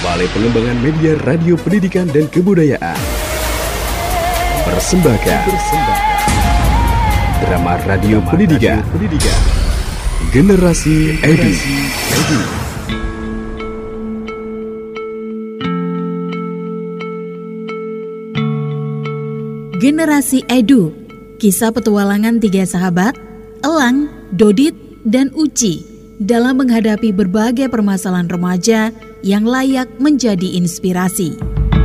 Balai Pengembangan Media Radio Pendidikan dan Kebudayaan persembahkan drama radio pendidikan Generasi Edu. Generasi Edu, kisah petualangan 3 sahabat, Elang, Dodit, dan Uci dalam menghadapi berbagai permasalahan remaja yang layak menjadi inspirasi.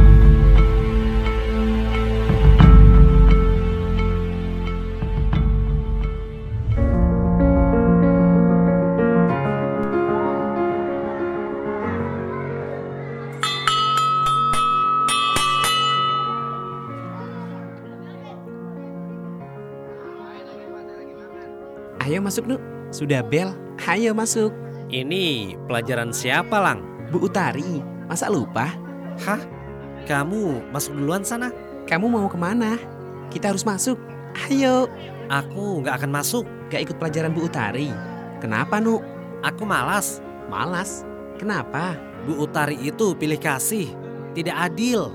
Ayo masuk, Nuk. Sudah bel, ayo masuk. Ini pelajaran siapa, Lang? Bu Utari, masa lupa? Hah? Kamu masuk duluan sana. Kamu mau kemana? Kita harus masuk. Ayo. Aku gak akan masuk. Gak ikut pelajaran Bu Utari. Kenapa, Nuk? Aku malas. Malas? Kenapa? Bu Utari itu pilih kasih. Tidak adil.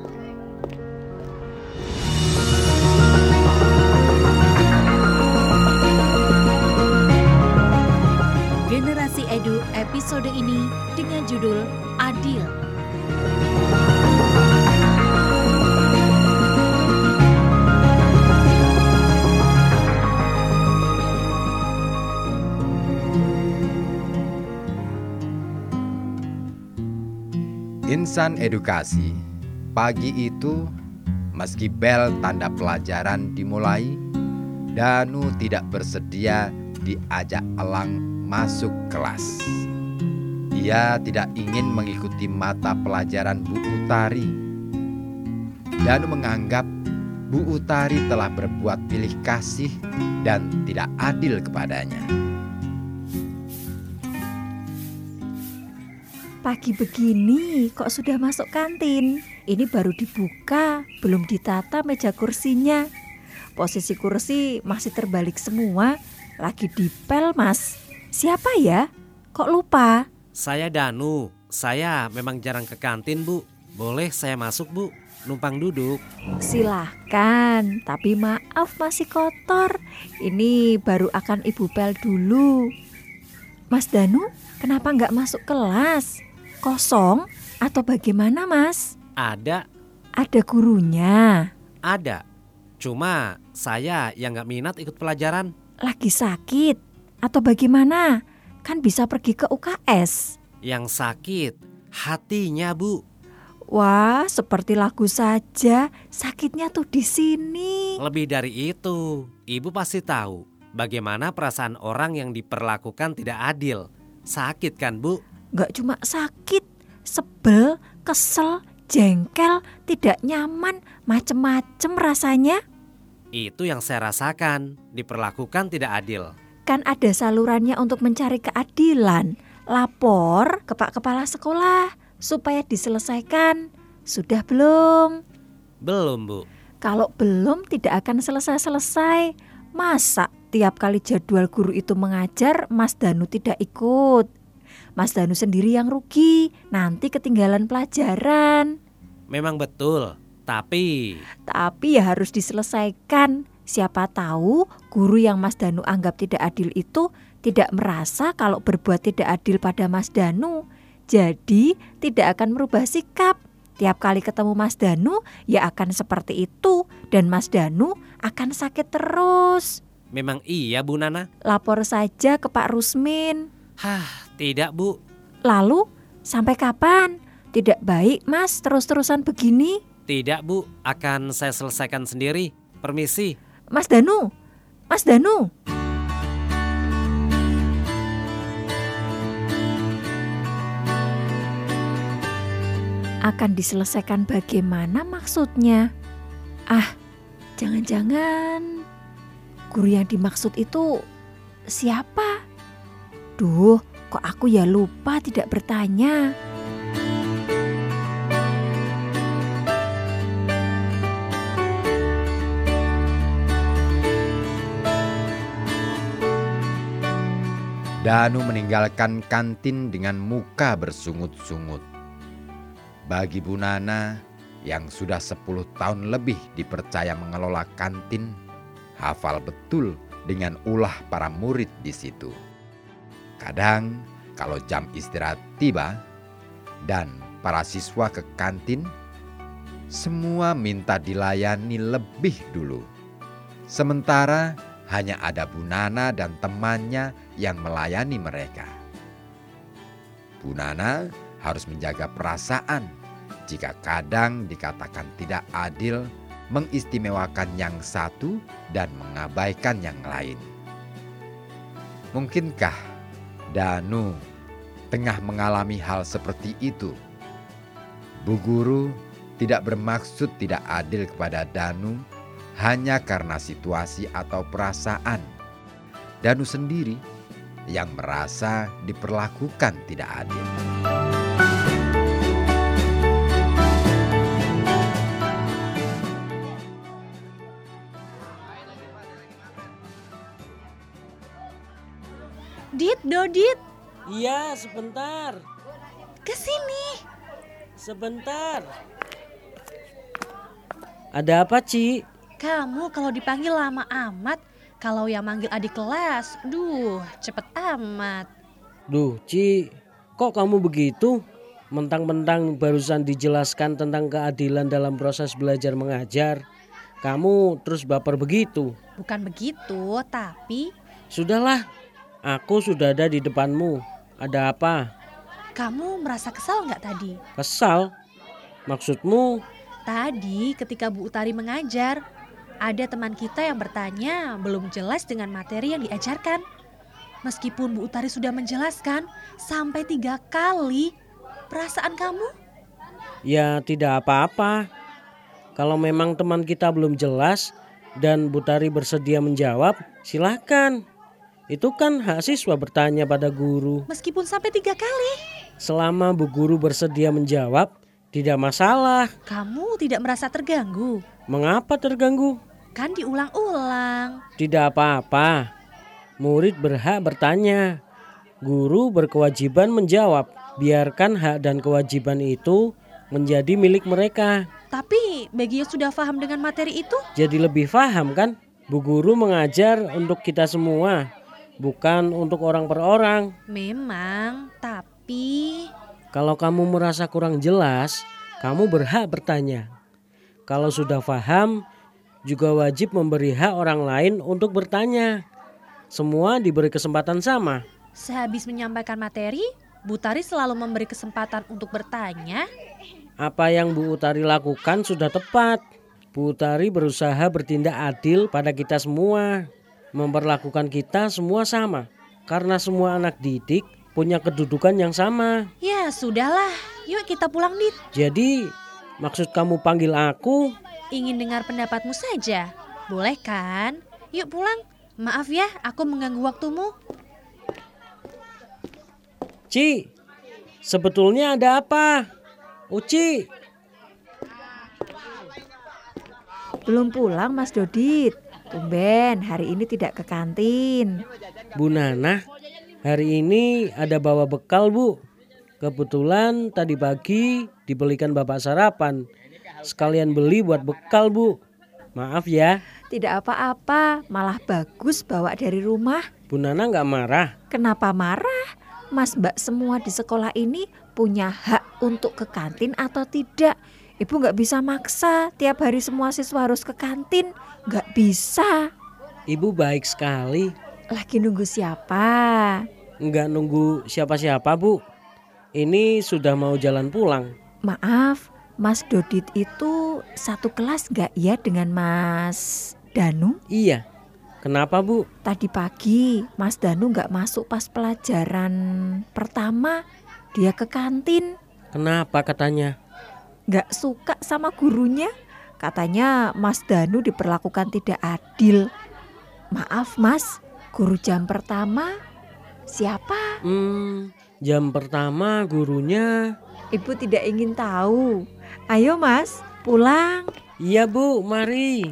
Generasi Edu episode ini dengan judul Adil. Insan edukasi. Pagi itu, meski bel tanda pelajaran dimulai, Danu tidak bersedia diajak Elang masuk kelas. Ia tidak ingin mengikuti mata pelajaran Bu Utari. Danu menganggap Bu Utari telah berbuat pilih kasih dan tidak adil kepadanya. Pagi begini kok sudah masuk kantin? Ini baru dibuka, belum ditata meja kursinya. Posisi kursi masih terbalik semua, lagi dipel, Mas. Siapa ya? Kok lupa? Saya Danu. Saya memang jarang ke kantin, Bu. Boleh saya masuk, Bu? Numpang duduk. Silahkan, tapi maaf masih kotor. Ini baru akan Ibu pel dulu. Mas Danu, kenapa nggak masuk kelas? Kosong atau bagaimana, Mas? Ada. Ada gurunya? Ada. Cuma saya yang gak minat ikut pelajaran. Lagi sakit atau bagaimana? Kan bisa pergi ke UKS. Yang sakit hatinya, Bu. Wah, seperti lagu saja. Sakitnya tuh di sini. Lebih dari itu, Ibu pasti tahu bagaimana perasaan orang yang diperlakukan tidak adil. Sakit kan, Bu? Gak cuma sakit, sebel, kesel, jengkel, tidak nyaman, macem-macem rasanya. Itu yang saya rasakan, diperlakukan tidak adil. Kan ada salurannya untuk mencari keadilan. Lapor ke Pak Kepala Sekolah supaya diselesaikan. Sudah belum? Belum, Bu. Kalau belum tidak akan selesai-selesai. Masa tiap kali jadwal guru itu mengajar, Mas Danu tidak ikut? Mas Danu sendiri yang rugi, nanti ketinggalan pelajaran. Memang betul, tapi ya harus diselesaikan. Siapa tahu guru yang Mas Danu anggap tidak adil itu tidak merasa kalau berbuat tidak adil pada Mas Danu. Jadi tidak akan merubah sikap. Tiap kali ketemu Mas Danu ya akan seperti itu. Dan Mas Danu akan sakit terus. Memang iya, Bu Nana. Lapor saja ke Pak Rusmin. Tidak, Bu. Lalu sampai kapan? Tidak baik, Mas, terus-terusan begini. Tidak, Bu. Akan saya selesaikan sendiri. Permisi. Mas Danu. Mas Danu. Akan diselesaikan bagaimana maksudnya? Jangan-jangan guru yang dimaksud itu siapa? Duh, kok aku ya lupa tidak bertanya. Danu meninggalkan kantin dengan muka bersungut-sungut. Bagi Bu Nana yang sudah 10 tahun lebih dipercaya mengelola kantin, hafal betul dengan ulah para murid di situ. Kadang kalau jam istirahat tiba dan para siswa ke kantin, semua minta dilayani lebih dulu. Sementara hanya ada Bu Nana dan temannya yang melayani mereka. Bu Nana harus menjaga perasaan jika kadang dikatakan tidak adil, mengistimewakan yang satu dan mengabaikan yang lain. Mungkinkah Danu tengah mengalami hal seperti itu? Bu Guru tidak bermaksud tidak adil kepada Danu hanya karena situasi atau perasaan. Danu sendiri yang merasa diperlakukan tidak adil. Dit, Dodit, Iya, sebentar. kesini. Sebentar. Ada apa, Ci? Kamu kalau dipanggil lama amat, kalau yang manggil adik kelas, cepet amat. Duh, Ci, kok kamu begitu? Mentang-mentang barusan dijelaskan tentang keadilan dalam proses belajar mengajar, kamu terus baper begitu. Bukan begitu, tapi Sudahlah, aku sudah ada di depanmu. Ada apa? kamu merasa kesal nggak tadi? Kesal? Maksudmu? Tadi ketika Bu Utari mengajar, ada teman kita yang bertanya belum jelas dengan materi yang diajarkan. Meskipun Bu Utari sudah menjelaskan sampai 3 kali, perasaan kamu? Ya tidak apa-apa. Kalau memang teman kita belum jelas dan Bu Tari bersedia menjawab, silakan. Itu kan hak siswa bertanya pada guru. Meskipun sampai 3 kali, Selama Bu Guru bersedia menjawab, tidak masalah. kamu tidak merasa terganggu? Mengapa terganggu? Kan diulang-ulang. Tidak apa-apa. Murid berhak bertanya. Guru berkewajiban menjawab. Biarkan hak dan kewajiban itu menjadi milik mereka. Tapi bagi yang sudah paham dengan materi itu, Jadi lebih paham kan? Bu Guru mengajar untuk kita semua, bukan untuk orang per orang. memang, tapi Kalau kamu merasa kurang jelas, kamu berhak bertanya. Kalau sudah paham, juga wajib memberi hak orang lain untuk bertanya. Semua diberi kesempatan sama. sehabis menyampaikan materi, Bu Tari selalu memberi kesempatan untuk bertanya. Apa yang Bu Utari lakukan sudah tepat. Bu Utari berusaha bertindak adil pada kita semua. Memperlakukan kita semua sama. Karena semua anak didik punya kedudukan yang sama. Ya sudahlah, yuk kita pulang Dit. Jadi maksud kamu panggil aku? Ingin dengar pendapatmu saja, boleh kan? Yuk pulang, maaf ya aku mengganggu waktumu. Ci, sebetulnya ada apa? Uci, Belum pulang Mas Dodit. Tumben hari ini tidak ke kantin. Bu Nana, hari ini ada bawa bekal Bu. Kebetulan tadi pagi dibelikan bapak sarapan. Sekalian beli buat bekal Bu. Maaf ya, Tidak apa-apa, malah bagus bawa dari rumah. Bu Nana nggak marah. Kenapa marah? Mas Mbak semua di sekolah ini punya hak untuk ke kantin atau tidak. Ibu nggak bisa maksa tiap hari semua siswa harus ke kantin. Nggak bisa. Ibu baik sekali. Lagi nunggu siapa? Nggak nunggu siapa-siapa Bu. Ini sudah mau jalan pulang. Maaf, Mas Dodit itu satu kelas nggak ya dengan Mas Danu? Iya, kenapa Bu? Tadi pagi Mas Danu nggak masuk pas pelajaran pertama. Dia ke kantin. Kenapa katanya? Nggak suka sama gurunya. Katanya Mas Danu diperlakukan tidak adil. Maaf Mas, guru jam pertama siapa? Jam pertama gurunya. Ibu tidak ingin tahu. Ayo Mas, pulang. Iya Bu, mari.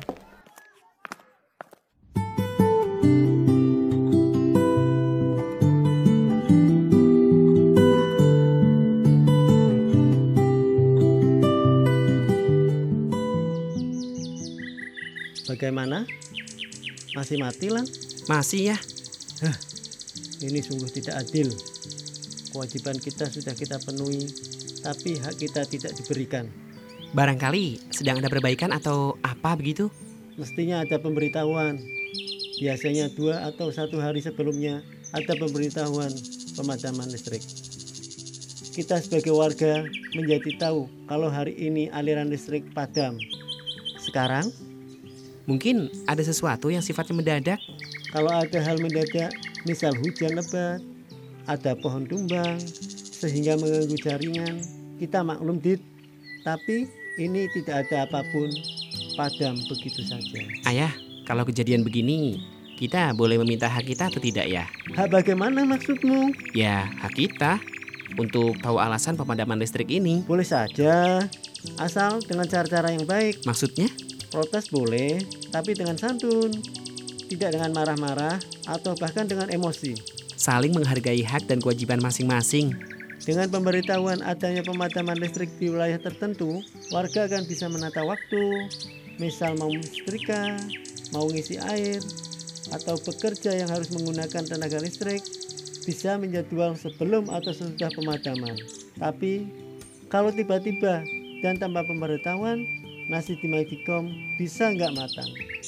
Bagaimana? Masih mati, Lang? Masih ya? Ini sungguh tidak adil. Kewajiban kita sudah kita penuhi, tapi hak kita tidak diberikan. Barangkali sedang ada perbaikan atau apa begitu? Mestinya ada pemberitahuan. Biasanya 2 atau 1 hari sebelumnya ada pemberitahuan pemadaman listrik. Kita sebagai warga menjadi tahu kalau hari ini aliran listrik padam. Sekarang, Mungkin ada sesuatu yang sifatnya mendadak. kalau ada hal mendadak, misal hujan lebat, ada pohon tumbang, sehingga mengganggu jaringan, kita maklum, Dit. Tapi ini tidak ada apapun, padam begitu saja. Ayah, kalau kejadian begini, kita boleh meminta hak kita atau tidak ya? Hak bagaimana maksudmu? Ya, hak kita untuk tahu alasan pemadaman listrik ini. Boleh saja, asal dengan cara-cara yang baik. Maksudnya? Protes boleh, tapi dengan santun. Tidak dengan marah-marah atau bahkan dengan emosi. Saling menghargai hak dan kewajiban masing-masing. Dengan pemberitahuan adanya pemadaman listrik di wilayah tertentu, warga akan bisa menata waktu, misal mau setrika, mau ngisi air, atau bekerja yang harus menggunakan tenaga listrik, bisa menjadwal sebelum atau sesudah pemadaman. Tapi, kalau tiba-tiba dan tanpa pemberitahuan, nasi di Magicom bisa nggak matang.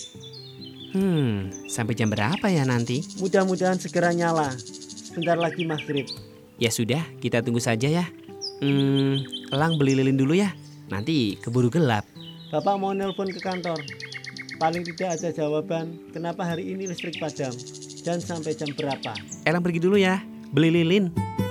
Sampai jam berapa ya nanti? Mudah-mudahan segera nyala. Sebentar lagi maghrib. Ya sudah, kita tunggu saja ya. Elang beli lilin dulu ya. Nanti keburu gelap. Bapak mau nelpon ke kantor. Paling tidak ada jawaban kenapa hari ini listrik padam dan sampai jam berapa. Elang pergi dulu ya, beli lilin.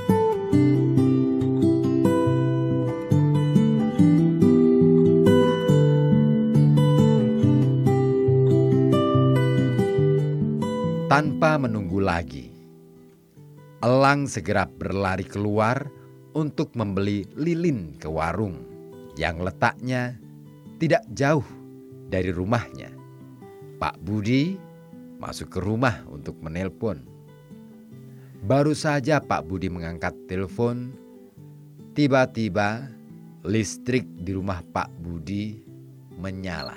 Tanpa menunggu lagi, Elang segera berlari keluar untuk membeli lilin ke warung yang letaknya tidak jauh dari rumahnya. Pak Budi masuk ke rumah untuk menelpon. Baru saja Pak Budi mengangkat telepon, tiba-tiba listrik di rumah Pak Budi menyala.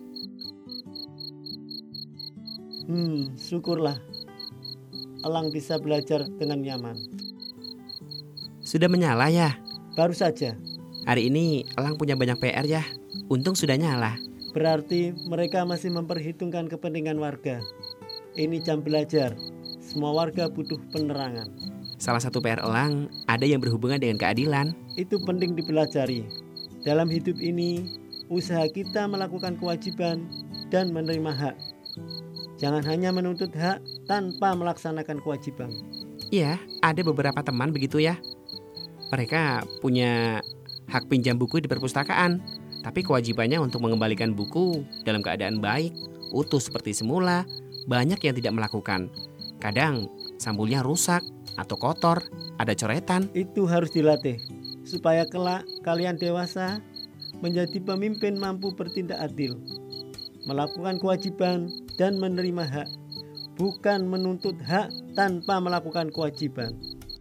Syukurlah. Elang bisa belajar dengan nyaman. Sudah menyala ya? Baru saja. Hari ini Elang punya banyak PR ya. Untung sudah nyala. Berarti mereka masih memperhitungkan kepentingan warga. Ini jam belajar. Semua warga butuh penerangan. Salah satu PR Elang ada yang berhubungan dengan keadilan. Itu penting dipelajari. Dalam hidup ini, usaha kita melakukan kewajiban dan menerima hak. Jangan hanya menuntut hak tanpa melaksanakan kewajiban. Iya, ada beberapa teman begitu ya. Mereka punya hak pinjam buku di perpustakaan, tapi kewajibannya untuk mengembalikan buku dalam keadaan baik, utuh seperti semula, banyak yang tidak melakukan. Kadang sampulnya rusak atau kotor, ada coretan. Itu harus dilatih, supaya kelak kalian dewasa menjadi pemimpin mampu bertindak adil, melakukan kewajiban dan menerima hak, bukan menuntut hak tanpa melakukan kewajiban.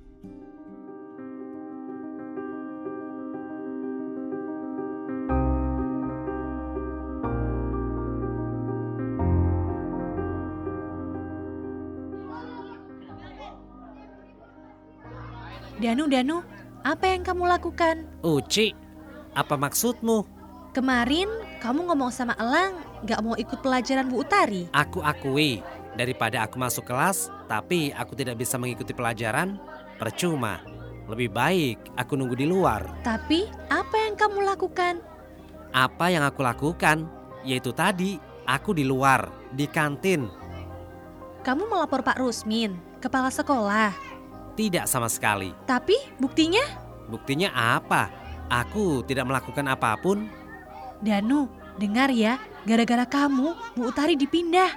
Danu, apa yang kamu lakukan? Uci, apa maksudmu? Kemarin kamu ngomong sama Elang gak mau ikut pelajaran Bu Utari. Aku akui, daripada aku masuk kelas tapi aku tidak bisa mengikuti pelajaran, percuma. Lebih baik aku nunggu di luar. Tapi apa yang kamu lakukan? Apa yang aku lakukan? Yaitu tadi, aku di luar, di kantin. Kamu melapor Pak Rusmin, kepala sekolah. Tidak sama sekali. Tapi buktinya? Buktinya apa? Aku tidak melakukan apapun. Danu, dengar ya, gara-gara kamu Bu Utari dipindah.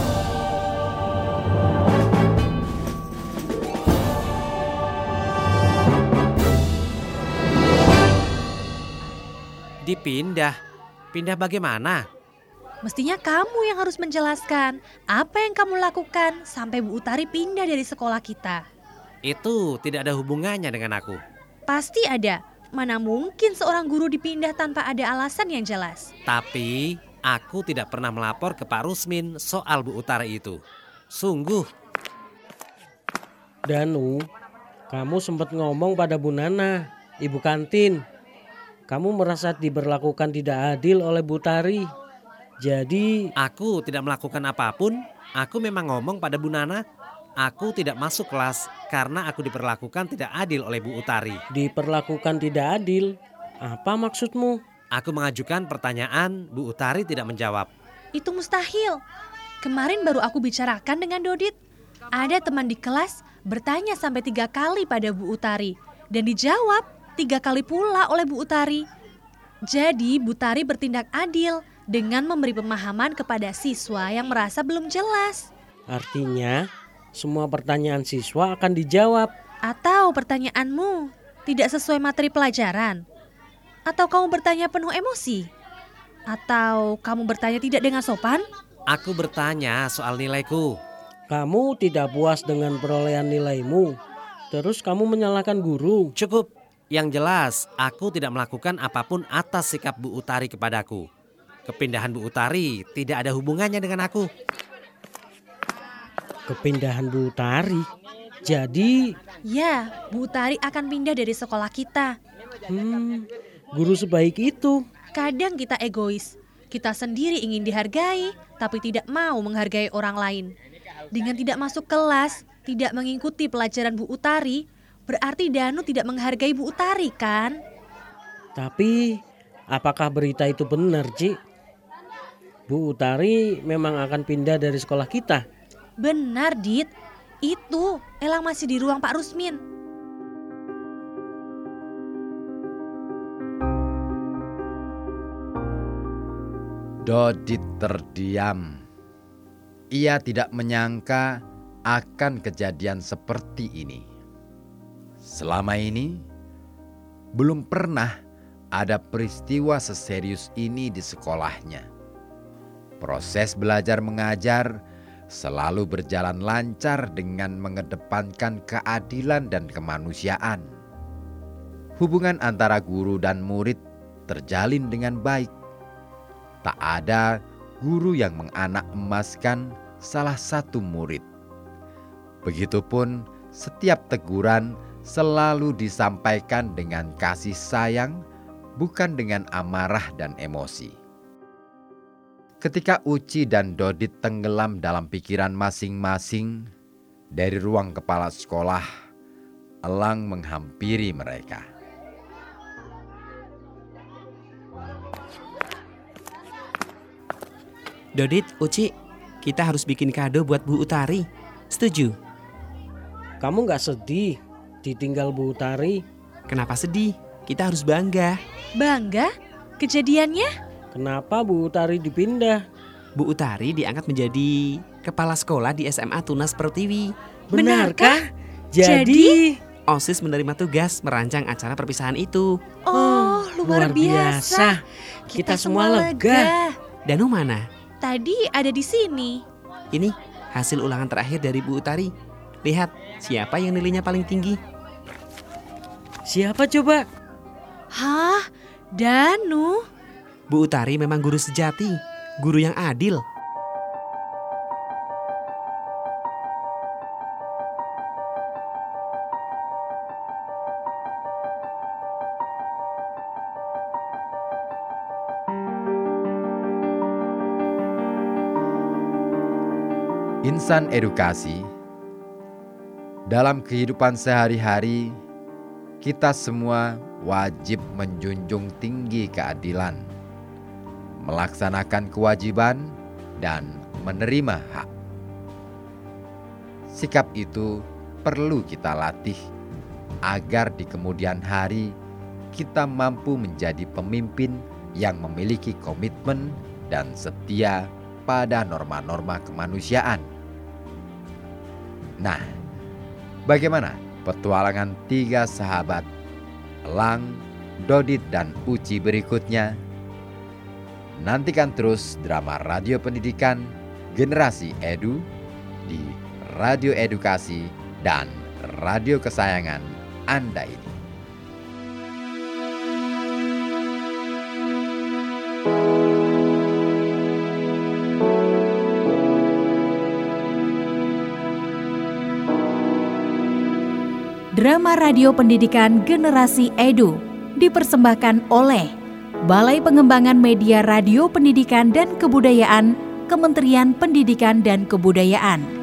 Dipindah? Pindah bagaimana? Mestinya kamu yang harus menjelaskan apa yang kamu lakukan sampai Bu Utari pindah dari sekolah kita. Itu tidak ada hubungannya dengan aku. Pasti ada. Mana mungkin seorang guru dipindah tanpa ada alasan yang jelas. Tapi Aku tidak pernah melapor ke Pak Rusmin soal Bu Utari itu. Sungguh. Danu, kamu sempat ngomong pada Bu Nana, ibu kantin. Kamu merasa diberlakukan tidak adil oleh Bu Utari. Jadi Aku tidak melakukan apapun. Aku memang ngomong pada Bu Nana. Aku tidak masuk kelas karena aku diperlakukan tidak adil oleh Bu Utari. diperlakukan tidak adil. Apa maksudmu? Aku mengajukan pertanyaan, Bu Utari tidak menjawab. Itu mustahil. Kemarin baru aku bicarakan dengan Dodit. Ada teman di kelas bertanya sampai 3 kali pada Bu Utari. Dan dijawab 3 kali pula oleh Bu Utari. Jadi Bu Utari bertindak adil dengan memberi pemahaman kepada siswa yang merasa belum jelas. Artinya semua pertanyaan siswa akan dijawab. Atau pertanyaanmu tidak sesuai materi pelajaran? Atau kamu bertanya penuh emosi? Atau kamu bertanya tidak dengan sopan? Aku bertanya soal nilaiku. Kamu tidak puas dengan perolehan nilaimu. Terus kamu menyalahkan guru. Cukup. Yang jelas, aku tidak melakukan apapun atas sikap Bu Utari kepadaku. Kepindahan Bu Utari tidak ada hubungannya dengan aku. Kepindahan Bu Utari. Jadi Ya, Bu Utari akan pindah dari sekolah kita. guru sebaik itu. Kadang kita egois. Kita sendiri ingin dihargai, tapi tidak mau menghargai orang lain. Dengan tidak masuk kelas, tidak mengikuti pelajaran Bu Utari, berarti Danu tidak menghargai Bu Utari, kan? Tapi apakah berita itu benar, Ci? Bu Utari memang akan pindah dari sekolah kita. Benar, Dit. Itu, Elang masih di ruang Pak Rusmin. Dodit terdiam. Ia tidak menyangka akan kejadian seperti ini. Selama ini, belum pernah ada peristiwa seserius ini di sekolahnya. Proses belajar mengajar selalu berjalan lancar dengan mengedepankan keadilan dan kemanusiaan. Hubungan antara guru dan murid terjalin dengan baik. Tak ada guru yang menganak emaskan salah satu murid. Begitupun setiap teguran selalu disampaikan dengan kasih sayang, bukan dengan amarah dan emosi. Ketika Uci dan Dodit tenggelam dalam pikiran masing-masing, dari ruang kepala sekolah, Elang menghampiri mereka. Dodit, Uci, kita harus bikin kado buat Bu Utari. Setuju? Kamu gak sedih ditinggal Bu Utari? Kenapa sedih? Kita harus bangga. Bangga? Kejadiannya? Kenapa Bu Utari dipindah? Bu Utari diangkat menjadi kepala sekolah di SMA Tunas Pertiwi. Benarkah? Jadi OSIS menerima tugas merancang acara perpisahan itu. Oh, luar biasa. Kita semua lega. Danu mana? Tadi ada di sini. Ini hasil ulangan terakhir dari Bu Utari. Lihat, siapa yang nilainya paling tinggi? Siapa coba? Hah? Danu? Bu Utari memang guru sejati, guru yang adil. Insan edukasi, dalam kehidupan sehari-hari, kita semua wajib menjunjung tinggi keadilan, melaksanakan kewajiban, dan menerima hak. Sikap itu perlu kita latih agar di kemudian hari kita mampu menjadi pemimpin yang memiliki komitmen dan setia pada norma-norma kemanusiaan. Nah, bagaimana petualangan 3 sahabat Elang, Dodit, dan Uci berikutnya? Nantikan terus drama radio pendidikan Generasi Edu di Radio Edukasi dan radio kesayangan Anda ini. Drama Radio Pendidikan Generasi Edu dipersembahkan oleh Balai Pengembangan Media Radio Pendidikan dan Kebudayaan, Kementerian Pendidikan dan Kebudayaan.